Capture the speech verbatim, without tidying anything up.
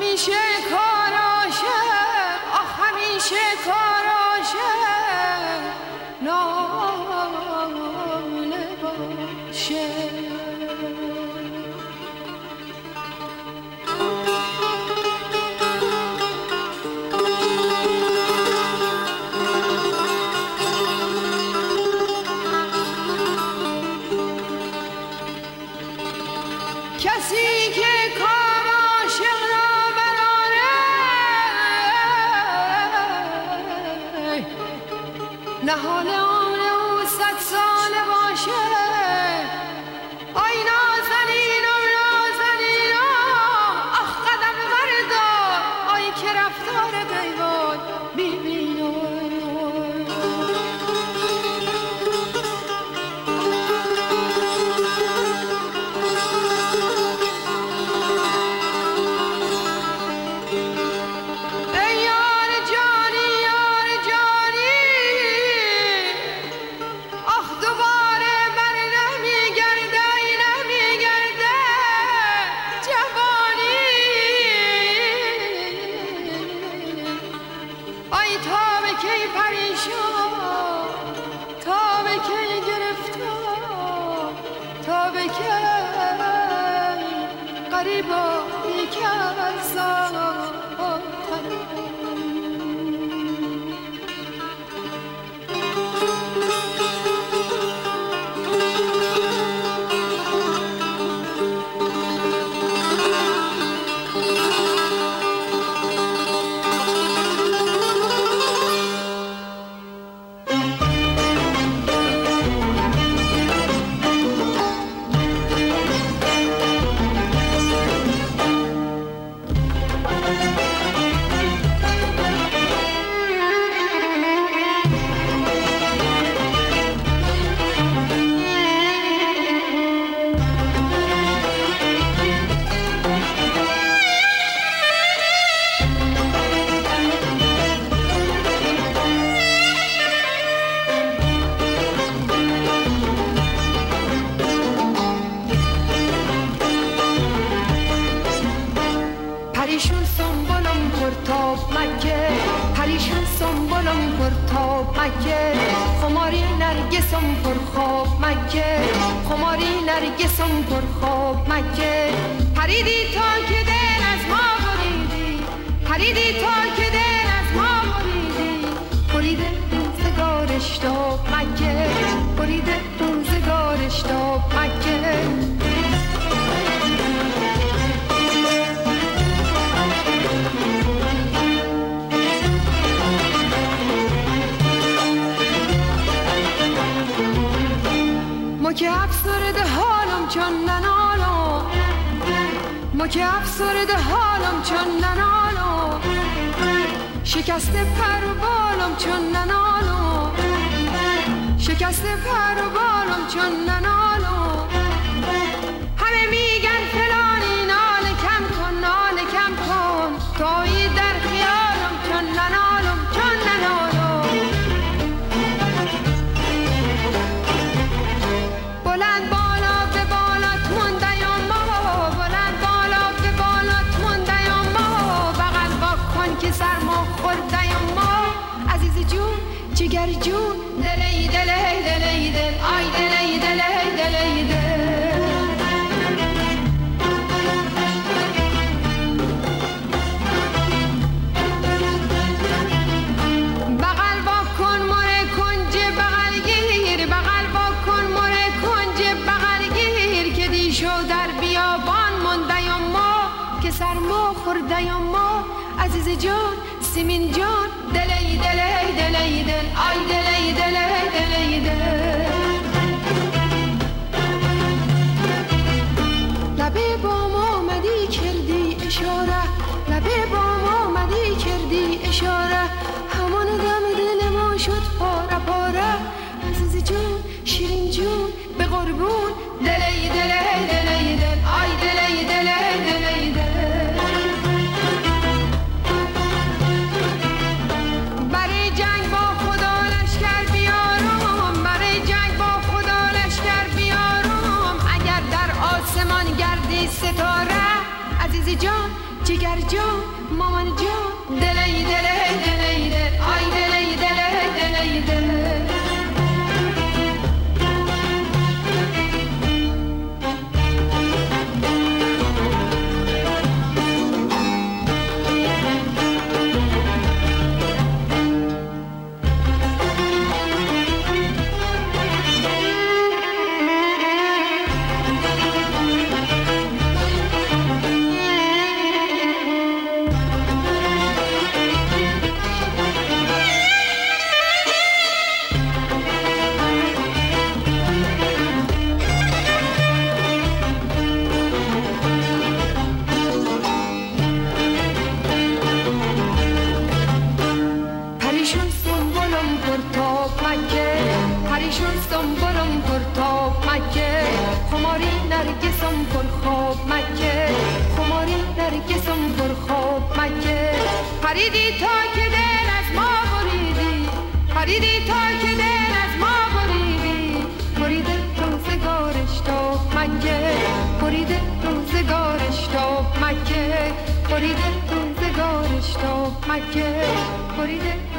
همیشه کاراشه آخ همیشه کاراشه ناله باشه کسی که کار عاشق را براره نهال عمر او صد ساله باشه آی نازنینم نازنینم آخ قدم بردار آی که رفتار دیوان ببینم پریشون سنبولم پرتاب مکه پریشون سنبولم پرتاب مکه خماری نرگسم پرخواب مکه خماری نرگسم پرخواب مکه پریدی تا که دل از ما بریدی پریدی تا که دل از ما بریدی بریده روزگارش تاب مکه بریده روزگارش تاب مکه ما که افسرده حالم چون ننالم ما که افسرده حالم چون ننالم شکسته پر و بالم چون ننالم شکسته پر و بالم چون ننالم همه میگن فلانی نال کم کن نال کم کن تویی در خیالم چون ننالم چون ننالم بلند بالا به بالات موندیم ما بلند بالا به بالات موندیم ما بغل با کن که سرما خوردیم ما عزیز جون جگر جون دلی دلی دلی دل آی دلی دلی دلی دل بغل با کن مره کنج بغل گیر بغل با کن مره کنج بغل گیر که دیشو در بیابان موندیم ما که سرما خوردیم ما عزیز جان سیمین جان دلی دلی دلی دل آی دلی دلی دلی دل لبه با ما آمدی کردی اشاره لبه با ما آمدی کردی اشاره همان دم دل ما شد پاره پاره عزیز جون شیرین جون به قربون دلی دلی دلی دل آی دلی دلی دلی دل برای جنگ با خدا لشکر بیارم برای جنگ با خدا لشکر بیارم اگر در آسمان گردی ستاره عزیز جان جگر جان مامان جان دلی دلی دلی دل آی دلی دلی دلی دل نرگسم پر خواب مکه خماری نرگسم پر خواب مکه پریدی تا که دل از ما بریدی پریدی تا که دل از ما بریدی بریده روزگارش تا مکه بریده روزگارش تا مکه بریده روزگارش تا مکه بریده